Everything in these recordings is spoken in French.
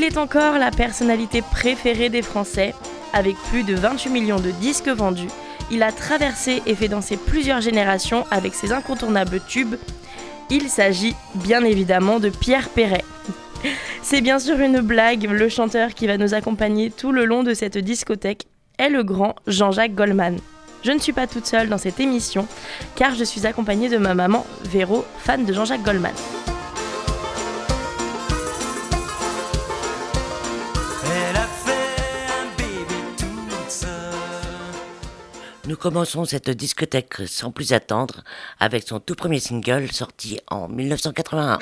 est encore la personnalité préférée des Français. Avec plus de 28 millions de disques vendus, il a traversé et fait danser plusieurs générations avec ses incontournables tubes. Il s'agit bien évidemment de Pierre Perret. C'est bien sûr une blague, le chanteur qui va nous accompagner tout le long de cette discothèque est le grand Jean-Jacques Goldman. Je ne suis pas toute seule dans cette émission, car je suis accompagnée de ma maman, Véro, fan de Jean-Jacques Goldman. Nous commençons cette discothèque sans plus attendre avec son tout premier single sorti en 1981.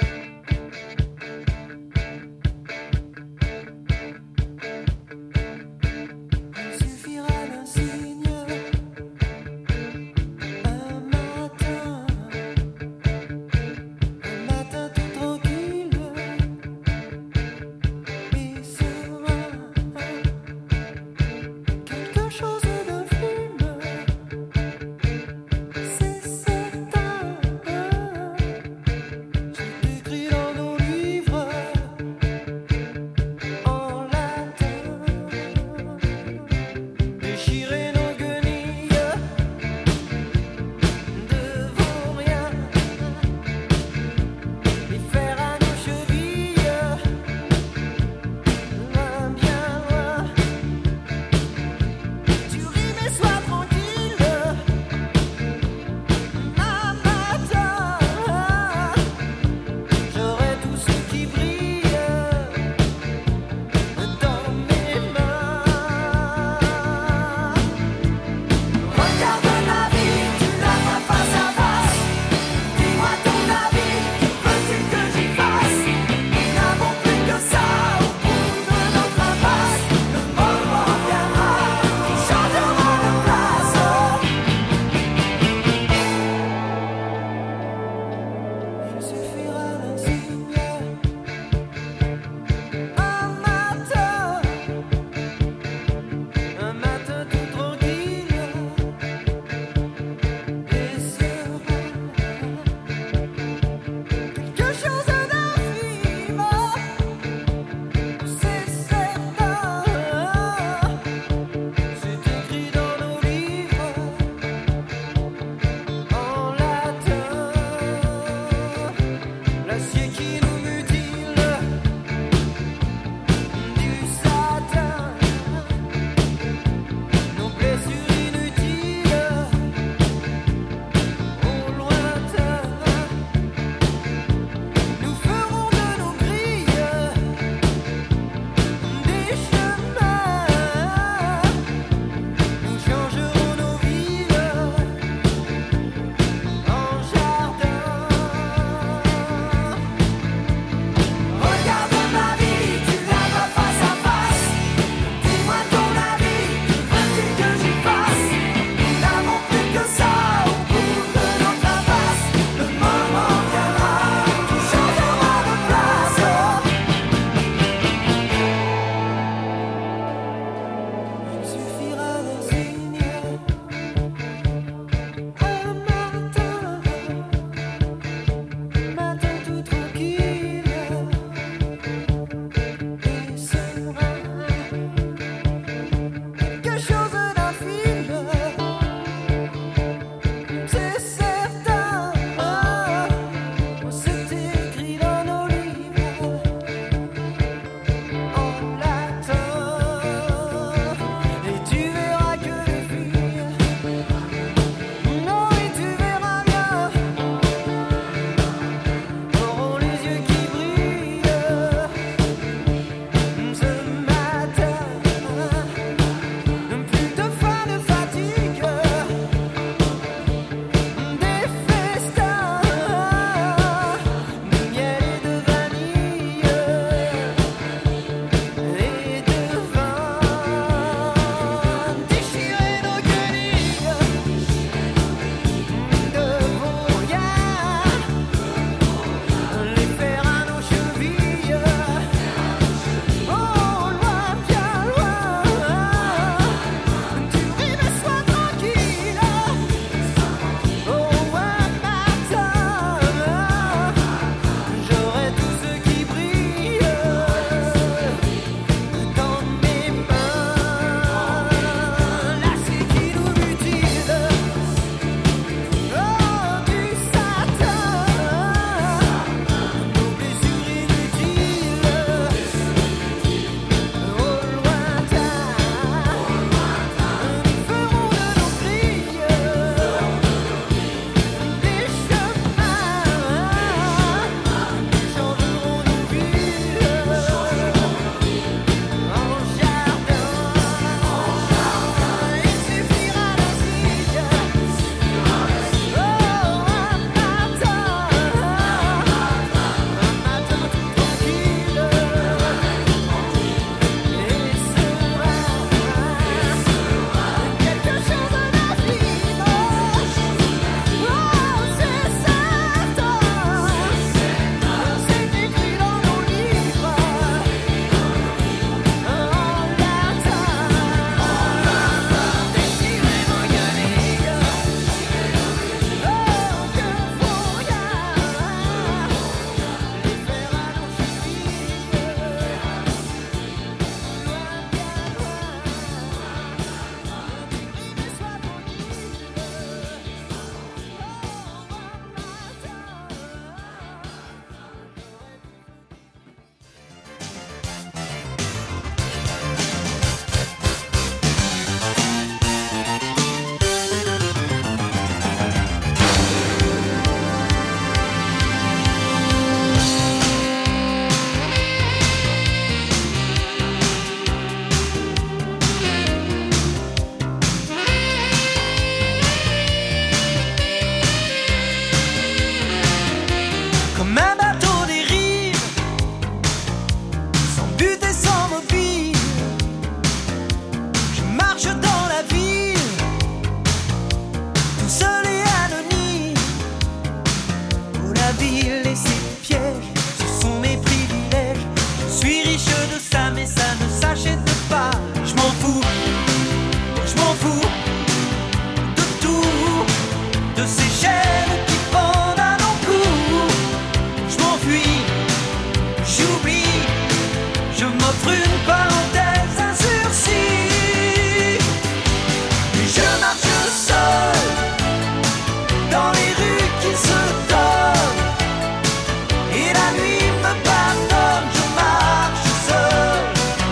m'enfuis, j'oublie, je m'offre une parenthèse, un sursis. Je marche seul dans les rues qui se donnent, et la nuit me pardonne. Je marche seul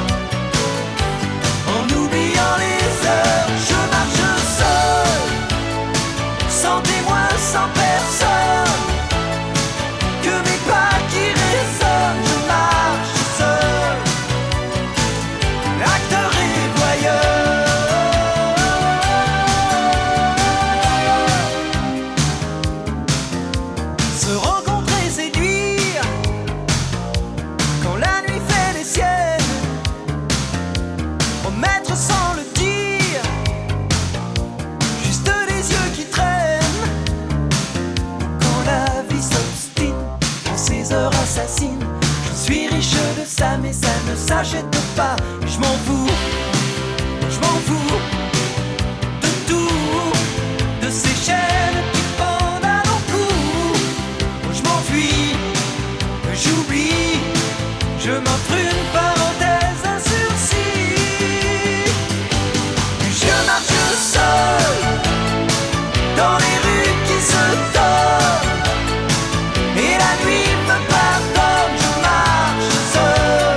en oubliant les heures. Je marche seul, sans témoin, sans personne, que mes pas qui résonnent. Je marche seul, acteur et voyeur. Se rencontrer, séduire, quand la nuit fait les siennes, promettre sans le dire, juste les yeux qui traînent. Quand la vie s'obstine, en ces heures assassines, je suis riche de ça, mais ça ne s'achète pas. Je m'en fous, je m'en fous de tout, de ces chaînes qui pendent à nos cou. Je m'enfuis, j'oublie, je m'offre une parenthèse, un sursis. Je marche seul dans les rues qui se donnent, et la nuit me pardonne. Je marche seul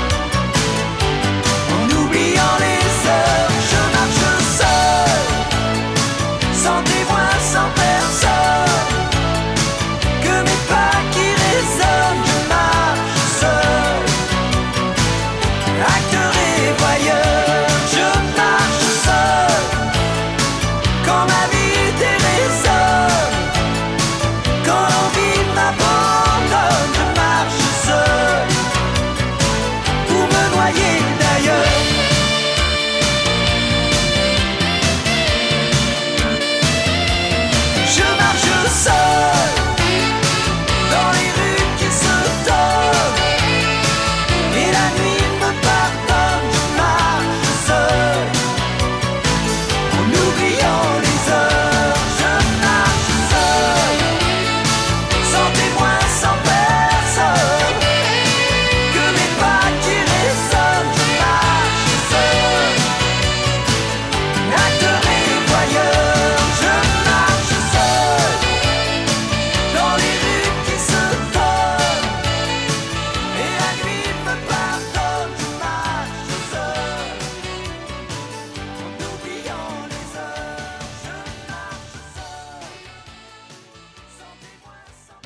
en oubliant les heures. Je marche seul, sans témoin, sans personne, que mes pas qui résonnent. Je marche seul, acteur et voyeur. Je marche seul, quand ma vie dérésonne, quand l'envie m'abandonne. Je marche seul, pour me noyer d'ailleurs. Je marche seul dans les rues qui se donnent, et la nuit me pardonne. Je marche seul en oubliant les heures. Je marche seul, sans témoin, sans personne, que mes pas qui résonnent. Je marche seul, acteur et voyeur. Je marche seul dans les rues qui se donnent, et la nuit me pardonne. Je marche seul en oubliant les heures. Je marche seul, sans témoin, sans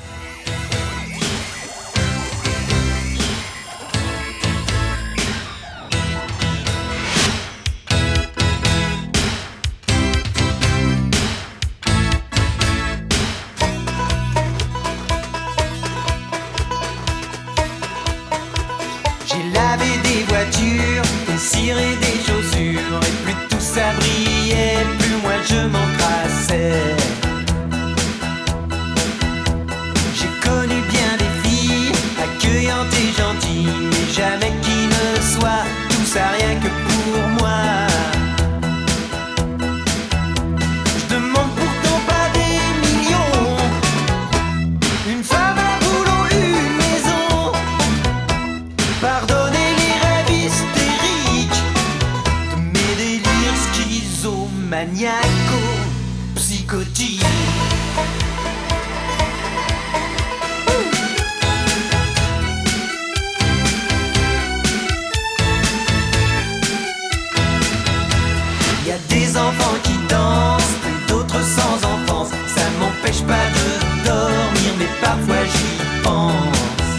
J'ai lavé des voitures, des ciré des chaussures, et plus tout ça brillait, plus moi je m'encrassais. J'ai connu bien des filles accueillantes et gentilles, mais jamais qui ne soit tout ça rien que pour moi. Je demande pourtant pas des millions, une femme, un boulot, une maison. Pardonnez les rêves hystériques de mes délires schizomaniaco-psychotiques. Y a des enfants qui dansent, d'autres sans enfance. Ça m'empêche pas de dormir, mais parfois j'y pense.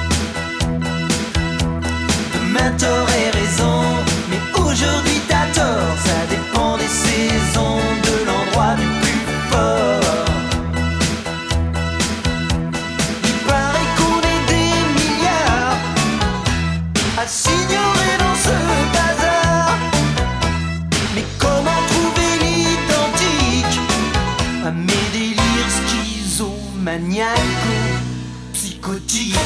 Demain t'aurais raison, mais aujourd'hui t'as tort. Ça dépend des saisons, de l'endroit du plus fort. Il paraît qu'on est des milliards à s'ignorer dans ce bazar. Mais comment trouver l'identique à mes délires schizomaniaco-psychotiques?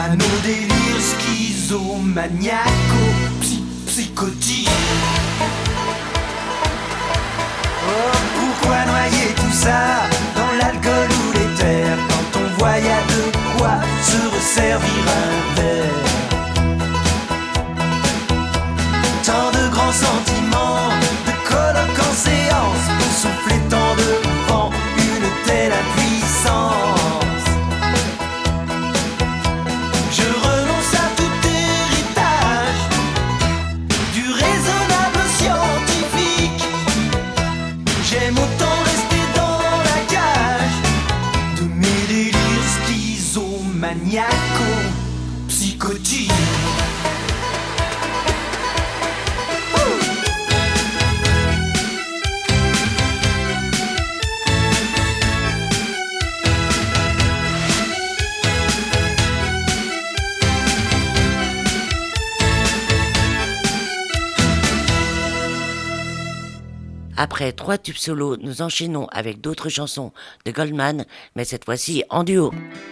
à nos délires schizomaniaco-psychotiques. Oh, pourquoi noyer tout ça dans l'alcool ou l'éther quand on voit y a de quoi se resservir un verre? Tant de grands sentiments, de colloques en séance pour souffler tant de vent, une telle impuissance. Je renonce à tout héritage du raisonnable scientifique. J'aime autant rester dans la cage de mes délires schizomaniaco-psychotiques. Après 3 tubes solos, nous enchaînons avec d'autres chansons de Goldman, mais cette fois-ci en duo.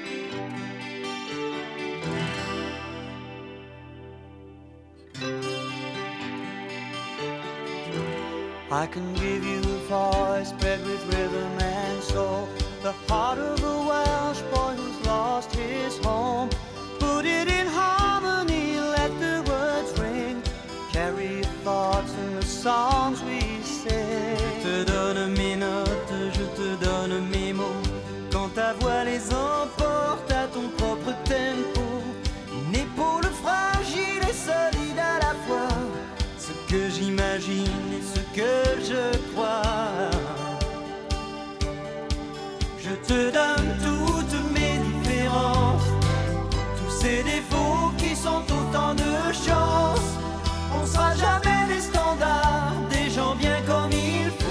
I can give you a voice bred with rhythm and soul, the heart of a Welsh boy who's lost his home. Put it in harmony, let the words ring, carry your thoughts in the songs we sing. Je te donne mes notes, je te donne mes mots, quand ta voix les emporte à ton propre tempo. Une épaule fragile et solide à la fois, ce que j'imagine et ce que je crois. Je te donne toutes mes différences, tous ces défauts qui sont autant de chances. On sera jamais des standards, des gens bien comme il faut.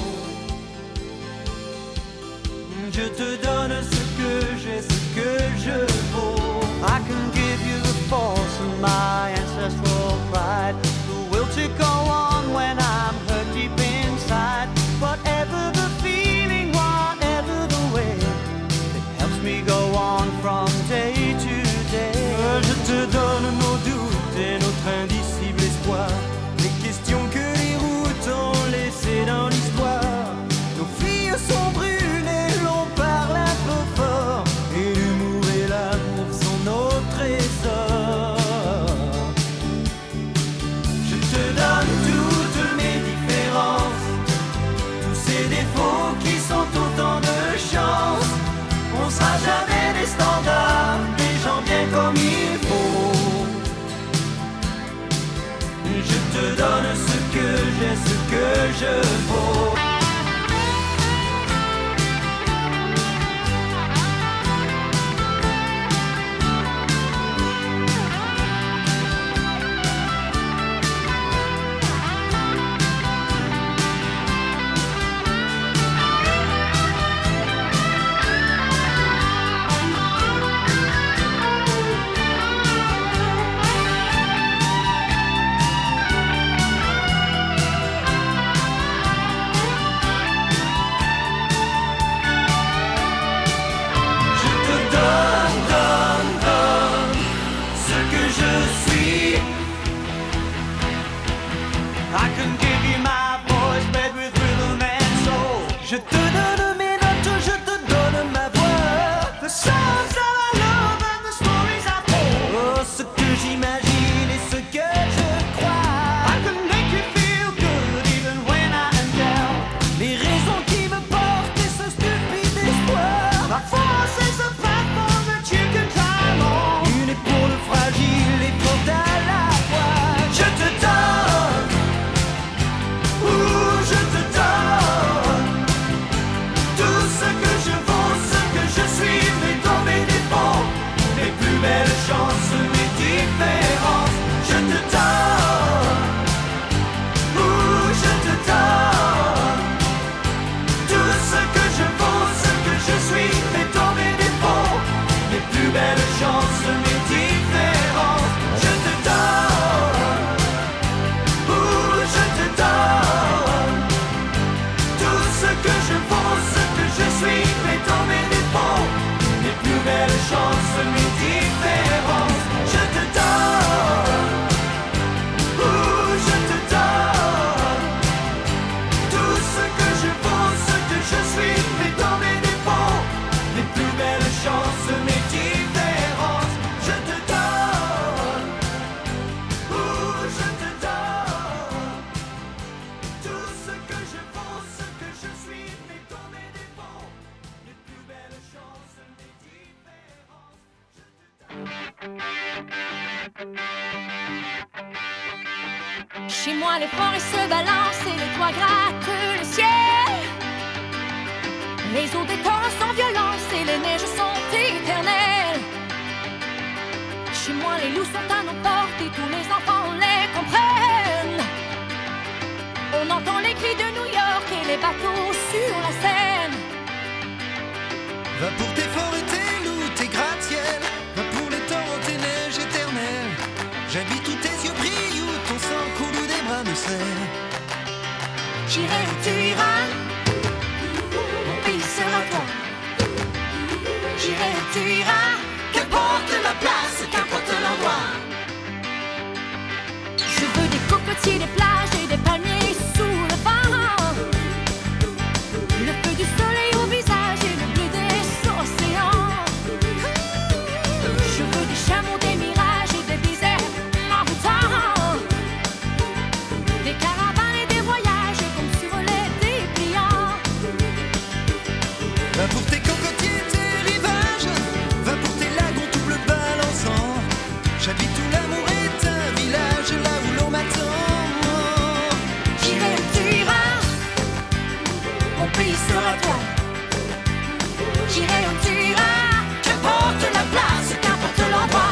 Je te donne ce que j'ai, ce que je vaux. I can give you the force of my ancestral pride, the will to go on when I'm hurt deep inside. Whatever the feeling, whatever the way, it helps me go on from day to day. Je te donne nos doutes et notre indicible espoir, les questions que les routes ont laissées dans l'histoire. Nos filles sont brûlées, l'on parle un peu fort, et l'humour et l'amour sont nos trésors. Je te donne toutes mes différences, tous ces défauts qui sont autant de chances. On sera jamais des standards, des gens bien comme il faut. Je te donne ce que j'ai, ce que je vaux. Chez moi, les forêts se balancent et les toits grattent le ciel. Les eaux des torrents sont violentes et les neiges sont éternelles. Chez moi, les loups sont à nos portes et tous les enfants les comprennent. On entend les cris de New York et les bateaux sur la Seine. Va pour tes forêts, tes loups, tes gratte-ciel. Va pour les torrents, tes neiges éternelles. J'habite où tes yeux brillent, où ton sang coule, où des bras me serrent. J'irai où tu iras, mon pays sera toi. J'irai où tu iras, qu'importe la place, qu'importe l'endroit. Je veux des cocotiers, des plages et des palmiers sous le vent. Le feu du soleil au visage et le bleu des océans. Je veux des chameaux, des mirages et des déserts envoûtants. Des caravanes et des voyages comme sur les dépliants. Va pour tes cocotiers, tes rivages. Va pour tes lagons tout bleu balançant. J'habite où l'amour est un village, là où l'on m'attend. J'irai où tu iras, mon pays sera toi. J'irai où tu iras, qu'importe la place, qu'importe l'endroit.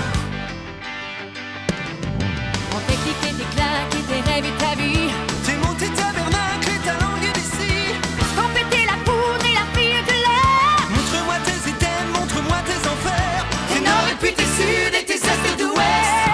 On t'éclique et tes claques et tes rêves et ta vie. T'es mon tes tabernacles et ta langue d'ici. Sans péter la poudre et la fille de l'air. Montre-moi tes items, montre-moi tes enfers. Tes nord et puis tes sud et tes est et d'ouest.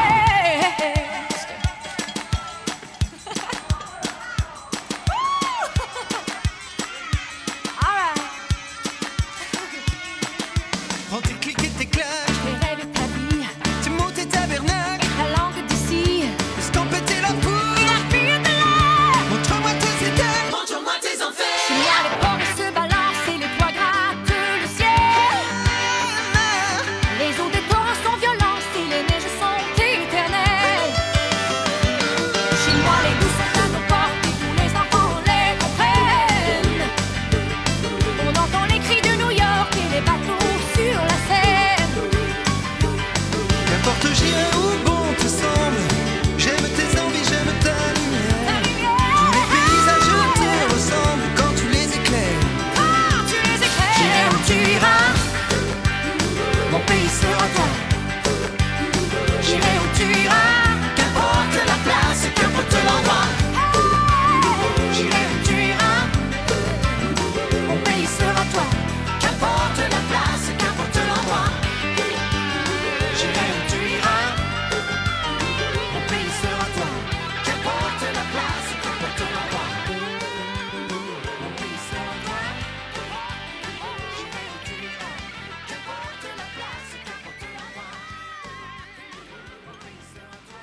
Prends tes clics et tes claques. Tes rêves et ta vie, Tes mots, tes tabernacles. ta langue d'ici. Escampette la Et poudre. la fille de l'air. Montre-moi tes items. Montre-moi tes enfers. Chez moi, les forêts se balancent et les toits grattent le ciel. Les eaux des torrents sont violentes et les neiges sont éternelles. Chez moi, les loups sont à nos portes et tous les enfants les comprennent. On entend les cris de New York et les bateaux sur la Seine. Qu'importe j'irai où bon te semble. J'aime tes envies, j'aime ta lumière. Tous les paysages te ressemblent quand tu les éclaires. Quand tu les éclaires. J'irai où tu iras, mon pays sera toi. J'irai où tu iras, qu'importe la place, qu'importe l'endroit. J'irai où tu iras, mon pays sera toi. Qu'importe la place, qu'importe l'endroit. J'irai où tu iras, mon pays sera toi. Qu'importe la place, qu'importe l'endroit. Mon pays sera toi. J'irai où tu iras, qu'importe la place, qu'importe l'endroit. Mon pays sera toi.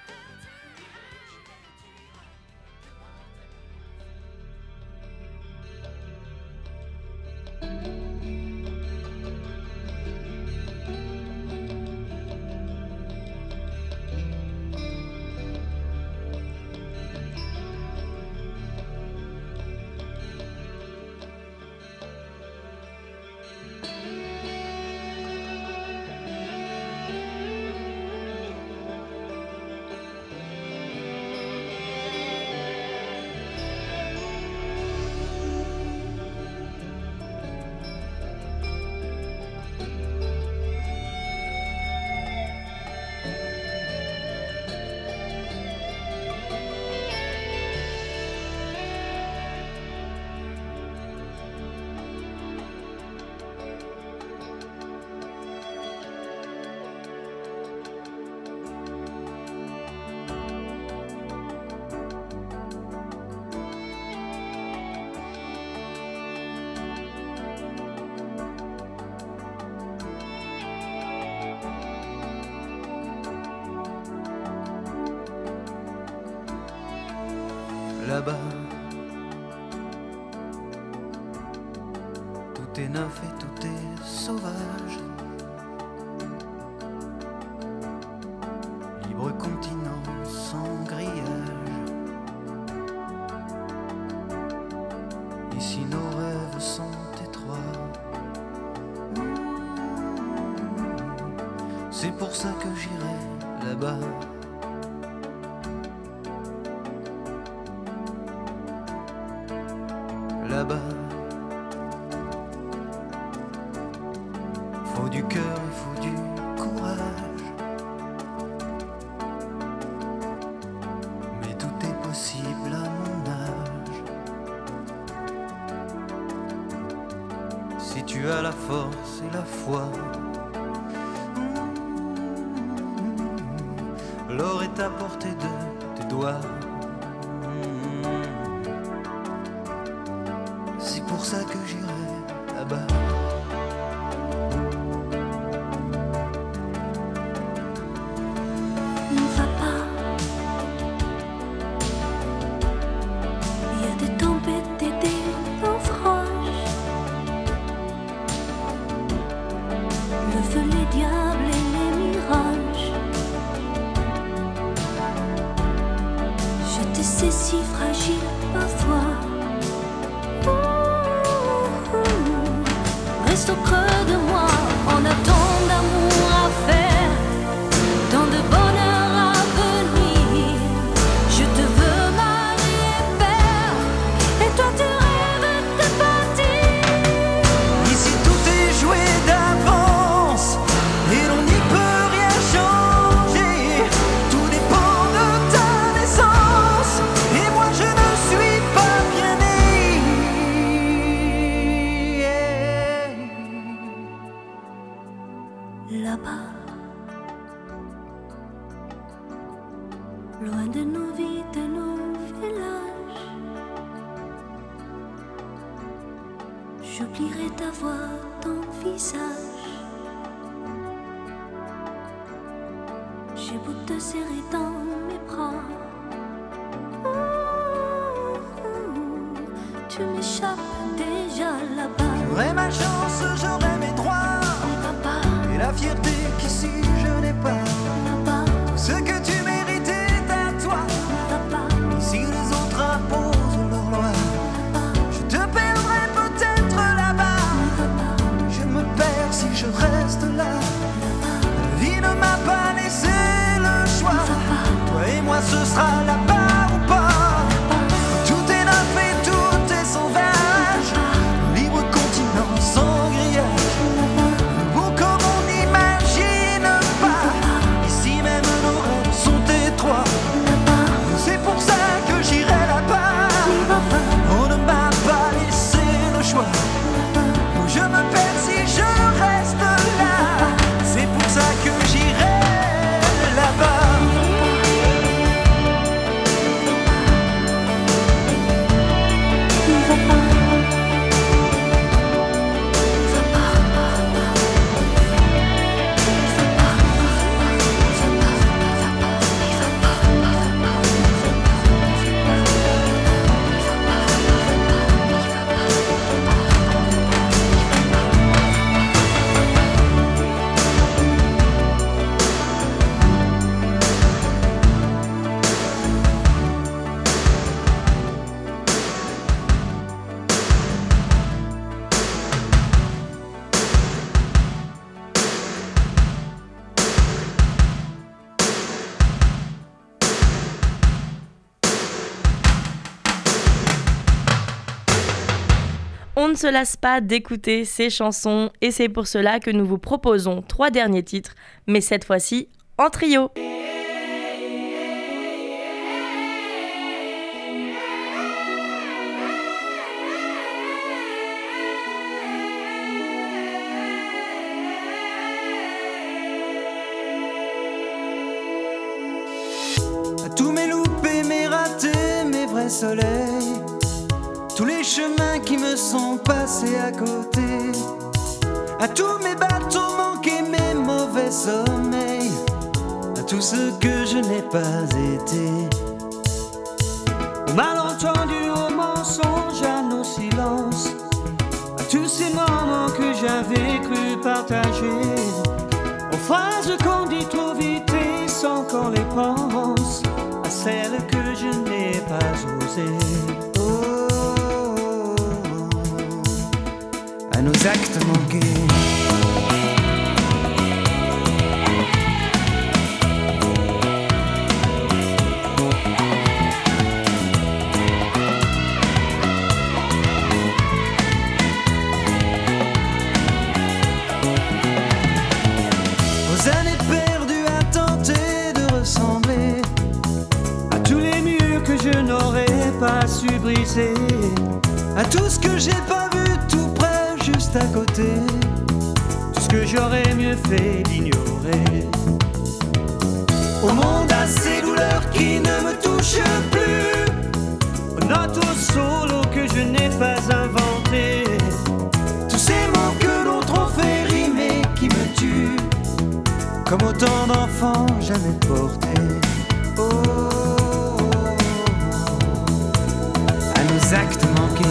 Là-bas, tout est neuf et tout est sauvage. Libre continent sans grillage. Ici nos rêves sont étroits. C'est pour ça que j'irai là-bas. Là-bas, faut du cœur et faut du courage. Mais tout est possible à mon âge. Si tu as la force et la foi, l'or est à portée de tes doigts. C'est pour ça que j'irai là-bas. Ne va pas. Il y a des tempêtes et des naufrages. Le feu, les diables et les mirages. Je te sais si fragile parfois. Reste au creux de moi, on a tant d'amour à faire, tant de bonheur à venir. Je te veux mari et père, et toi tu rêves de partir. Ici tout est joué d'avance, et l'on n'y peut rien changer. Tout dépend de ta naissance, et moi je ne suis pas bien né. Là-bas, loin de nos vies, de nos villages, j'oublierai ta voix, ton visage. J'ai beau te serrer dans mes bras, tu m'échappes déjà là-bas. J'aurai ma chance, j'aurai mes droits, Ne va pas et la fierté qu'ici je n'ai pas. là-bas, Ce que tu mérites est à toi. ne va pas Ici les autres imposent leur loi. là-bas, Je te perdrai peut-être là-bas. ne va pas Je me perds si je reste là. là-bas, La vie ne m'a pas laissé le choix. ne va pas. Toi et moi ce sera là-bas ou pas. Tout est neuf et tout est sauvage. Libre continent sans grillage. Beau comme on n'imagine pas. Ici même nos rêves sont étroits. C'est pour ça que j'irai là-bas. On ne m'a pas laissé le choix. Je me perds si je reste là. C'est pour ça que j'irai là-bas. On ne se lasse pas d'écouter ces chansons et c'est pour cela que nous vous proposons 3 derniers titres, mais cette fois-ci en trio. À tous mes loupés, mes ratés, mes vrais soleils, tous les chemins qui me sont passés à côté, à tous mes bateaux manqués, mes mauvais sommeils, à tout ce que je n'ai pas été, aux malentendus, aux mensonges, à nos silences, à tous ces moments que j'avais cru partager, aux phrases qu'on dit trop vite et sans qu'on les pense, à celles que je n'ai pas osées. À nos actes manqués. penser à tout ce que j'ai pas vu tout près, juste à côté, tout ce que j'aurais mieux fait d'ignorer. Au monde à ces douleurs qui ne me touchent plus, aux notes au solo que je n'ai pas inventé, tous ces mots que l'autre ont fait rimer qui me tuent, comme autant d'enfants jamais portés. Oh, à nos actes manqués.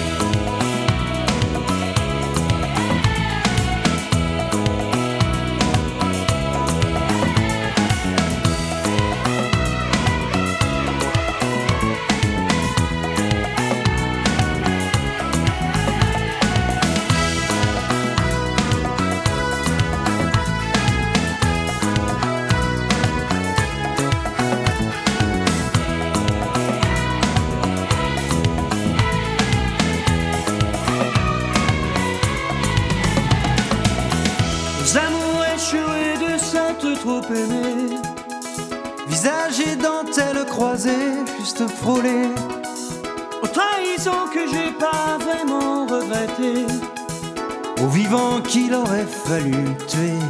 Trop aimé, visage et dentelle croisée, juste frôlé, aux trahisons que j'ai pas vraiment regrettées, aux vivants qu'il aurait fallu tuer,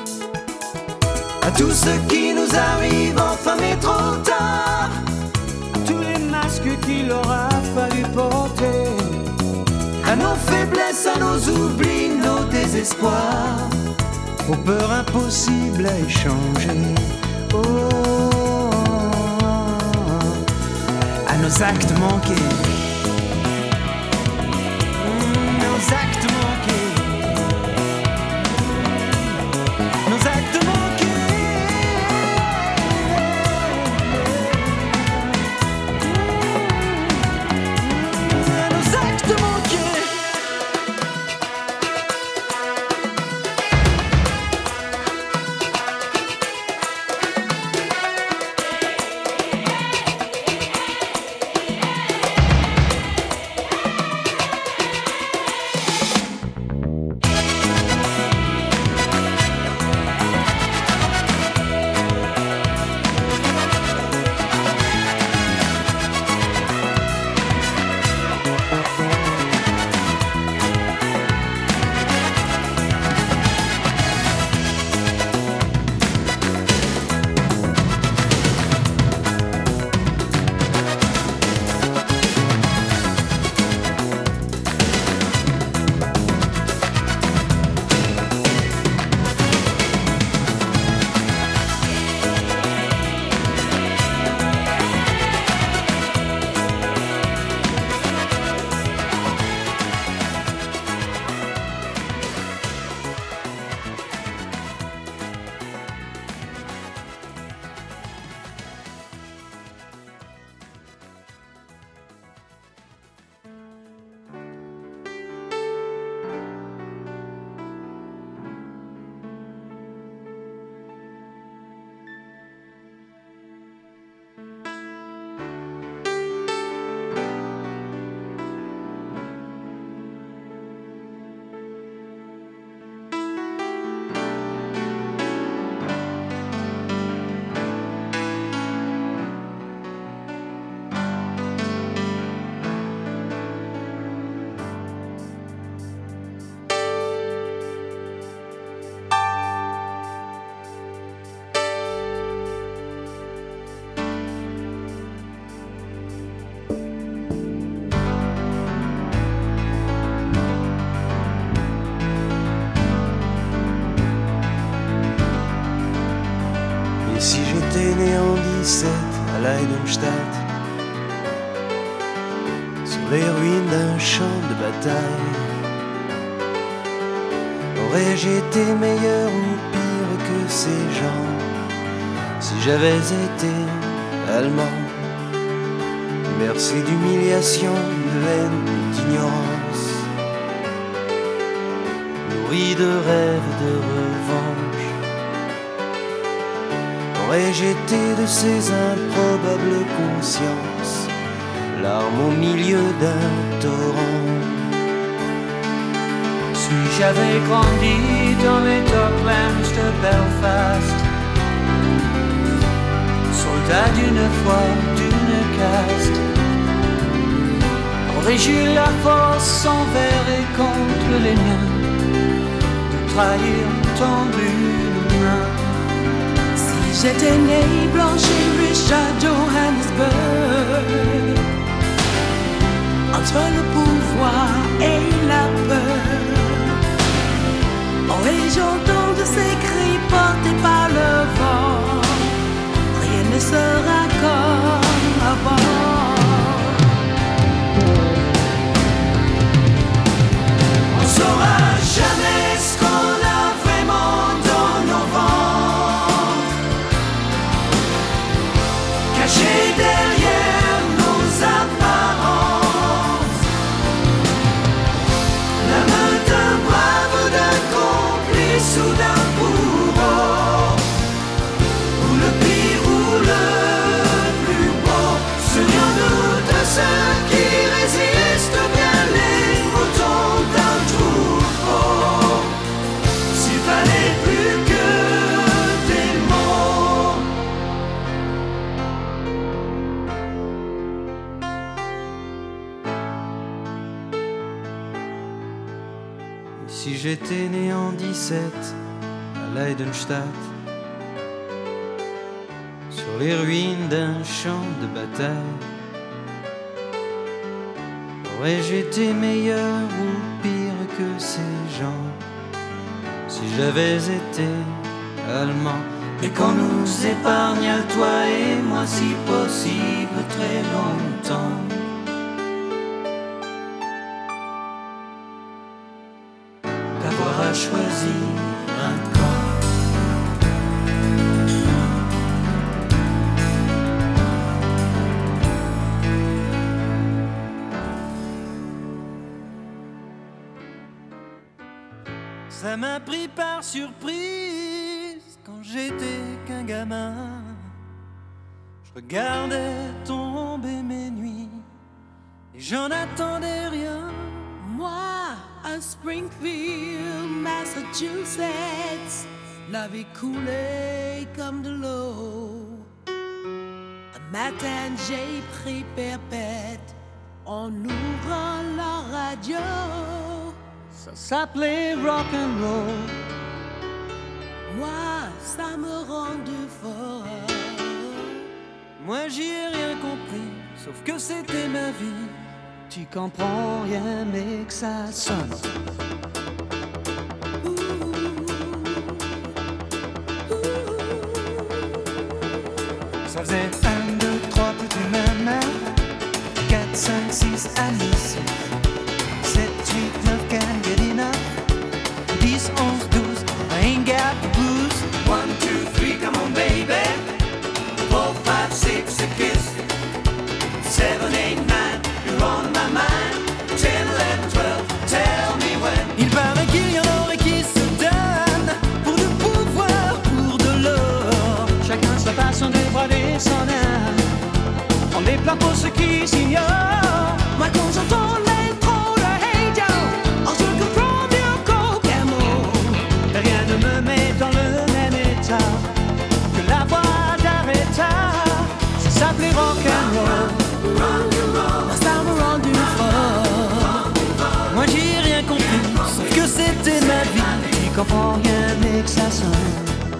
à tout ce qui nous arrive enfin mais trop tard, tous les masques qu'il aura fallu porter, à nos faiblesses, à nos oublis, nos désespoirs, aux peurs impossibles à échanger. Oh, à nos actes manqués. Nos actes manqués. Nos actes manqués. Nos actes manqués. Si j'étais né en 17 à Leidenstadt, sur les ruines d'un champ de bataille, aurais-je été meilleur ou pire que ces gens si j'avais été allemand? Bercé d'humiliation, de haine, d'ignorance, nourri de rêves de revanche, aurais-je été de ces improbables consciences, larmes au milieu d'un torrent? Si j'avais grandi dans les docklands de Belfast, soldat d'une foi, d'une caste, Aurais-je eu la force envers et contre les miens de trahir tant d'une main? Si j'étais né blanche et riche à Johannesburg, entre le pouvoir et la peur, aurais-je entendu ces cris portés par le vent? Rien ne sera comme avant. On saura jamais ce qu'on a vraiment dans nos ventres, caché derrière nos apparences. La main d'un brave ou d'un complice ou d'un bourreau, ou le pire ou le plus beau. Souvenons-nous de ceux qui résistent bien les moutons d'un troupeau. S'il fallait plus que des mots. Si j'étais né en 17 à Leidenstadt, sur les ruines d'un champ de bataille, aurais-je été meilleur ou pire que ces gens si j'avais été allemand? Et qu'on nous épargne à toi et moi, si possible, très longtemps. D'avoir à choisir un camp. Ça m'a pris par surprise quand j'étais qu'un gamin. Je regardais tomber mes nuits et j'en attendais rien. Moi, à Springfield, Massachusetts, la vie coulait comme de l'eau. Un matin, j'ai pris perpète en ouvrant la radio. Ça s'appelait rock'n'roll. Moi, ça me rendait fort. Moi, j'y ai rien compris, sauf que c'était ma vie. Tu comprends rien, mais que ça sonne. Ça faisait 1, 2, 3, plus de maman. 4, 5, 6, Alice. 7, 8, 9, can't get enough. 10, 11, 12, I ain't got the blues. 1, 2, 3, come on baby. 4, 5, 6, a kiss. 7, 8, 9, you're on my mind. 10, 11, 12, tell me when. Il paraît qu'il y en aurait qui se donnent pour du pouvoir, pour de l'or. Chacun sa façon de brader son âme. On est plein pour ceux qui s'ignorent. Moi quand j'entends l'intro de Hey Joe, oh je comprends mieux qu'aucun mot. Rien ne me met dans le même état que la voix d'Aretha. Ça s'appelait rock'n'roll. Ça me rendu fort. Moi j'y ai rien compris, sauf que c'était ma vie. J'y comprends rien mais que ça sonne.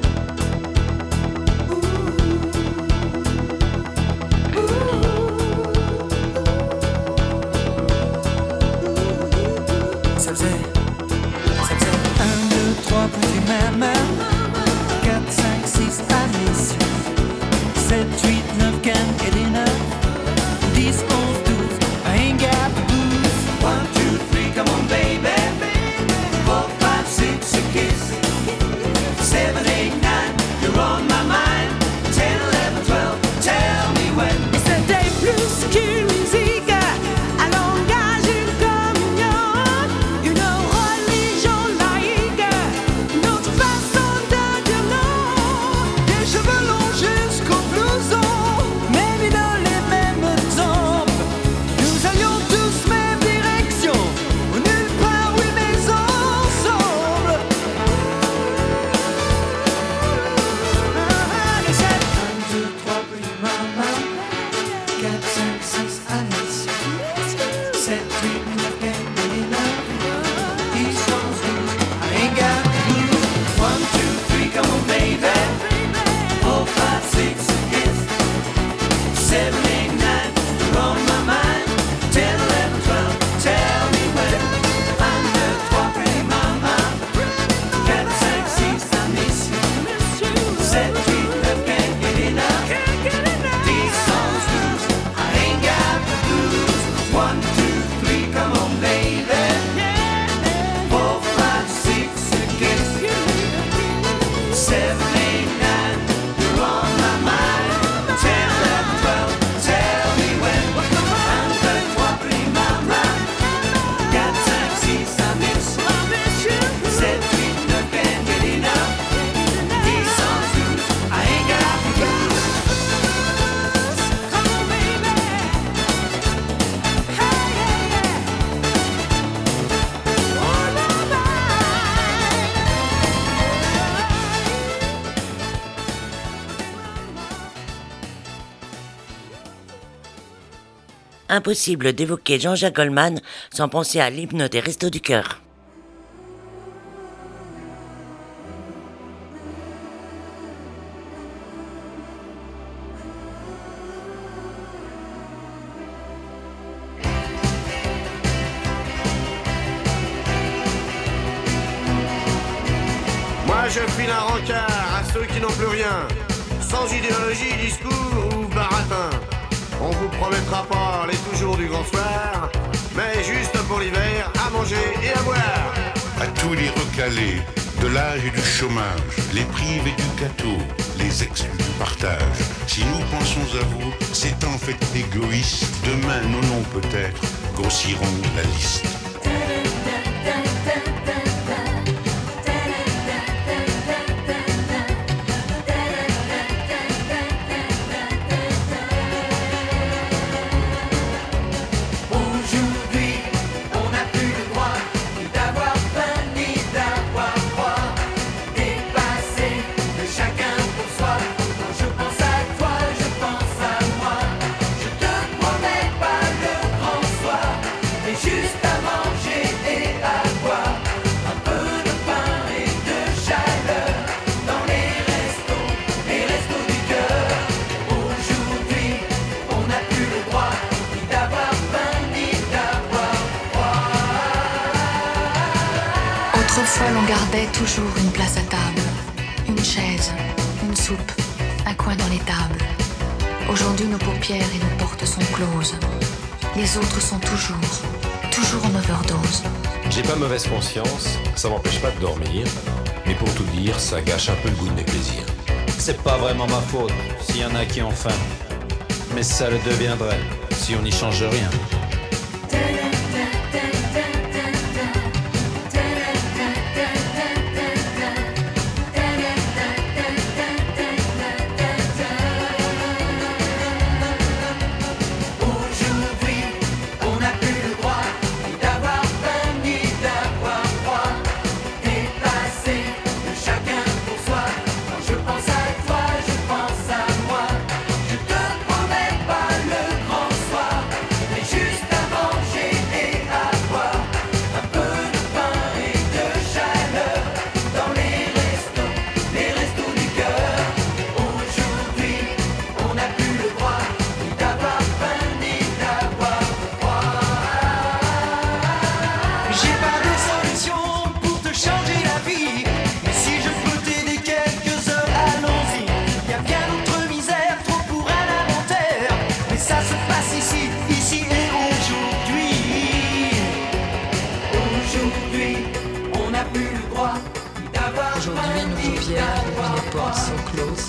Ça faisait 1, 2, 3 plus maman. 4, 5, 6, Alice. 7, 8, 9, can't get enough. 10, 11, 12, I ain't got the blues. 1, 2, 3, come on baby. 4, 5, 6, a kiss. 7, Impossible d'évoquer Jean-Jacques Goldman sans penser à l'hymne des Restos du Cœur. Moi je file un rencard à ceux qui n'ont plus rien, sans idéologie, discours ou baratin. On vous promettra pas les toujours du grand soir, mais juste pour l'hiver, à manger et à boire. À tous les recalés, de l'âge et du chômage, les privés du gâteau, les exclus du partage. Si nous pensons à vous, c'est en fait égoïste. Demain, nos noms peut-être grossiront la liste. Autrefois, l'on gardait toujours une place à table, une chaise, une soupe, un coin dans les tables. Aujourd'hui, nos paupières et nos portes sont closes. Les autres sont toujours en overdose. J'ai pas mauvaise conscience, ça m'empêche pas de dormir, mais pour tout dire, ça gâche un peu le goût de mes plaisirs. C'est pas vraiment ma faute s'il y en a qui ont faim, mais ça le deviendrait si on n'y change rien. Aujourd'hui, nos paupières et nos portes sont closes.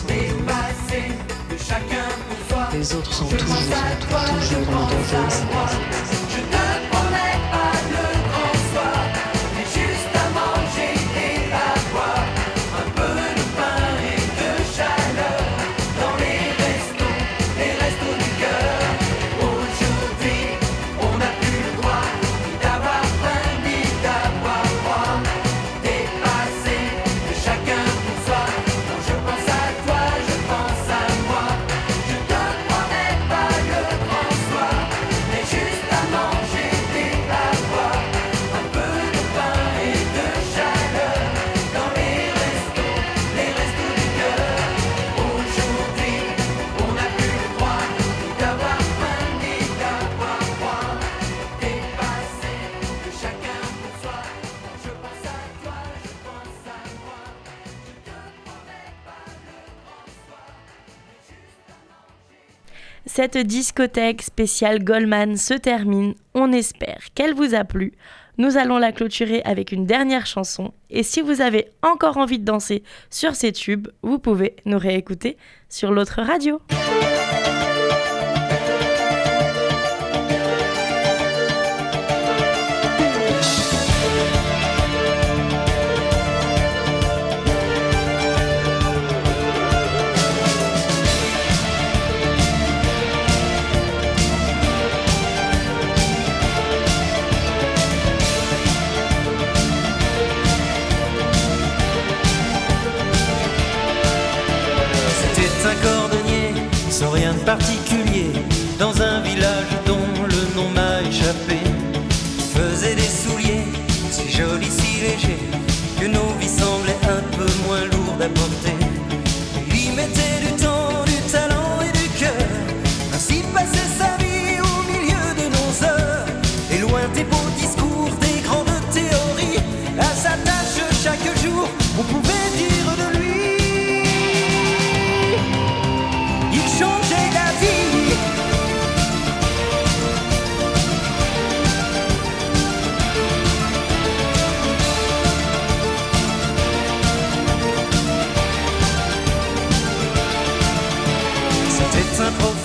Les autres sont toujours en overdose. Cette discothèque spéciale Goldman se termine. On espère qu'elle vous a plu. Nous allons la clôturer avec une dernière chanson. Et si vous avez encore envie de danser sur ces tubes, vous pouvez nous réécouter sur l'autre radio. C'était un cordonnier sans rien de particulier, dans un village dont le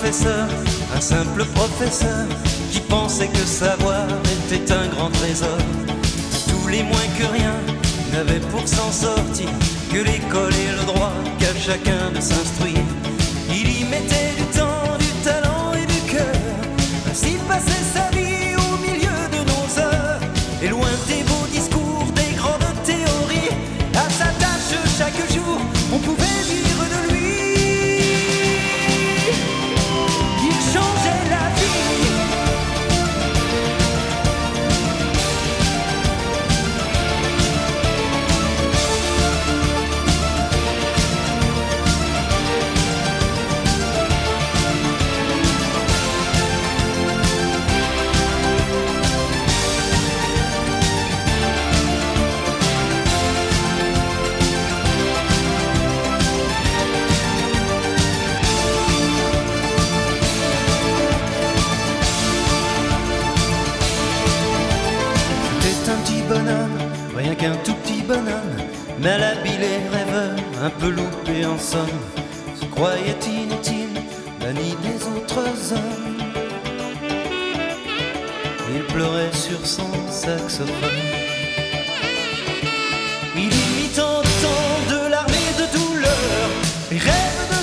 professeur, un simple professeur qui pensait que savoir était un grand trésor. Tous les moins que rien n'avaient pour s'en sortir que l'école et le droit qu'à chacun de s'instruire. Il y mettait du temps, du talent et du cœur, ainsi passait sa vie au milieu de nos heures. Et loin des beaux discours, des grandes théories, à sa tâche chaque jour, on pouvait dire de lui. Il changeait la vie. Rien qu'un tout petit bonhomme, malhabile et rêveur, un peu loupé en somme, se croyait inutile, banni des autres hommes. Il pleurait sur son saxophone. Il y mit tant de temps de larmes et de douleur, les rêves de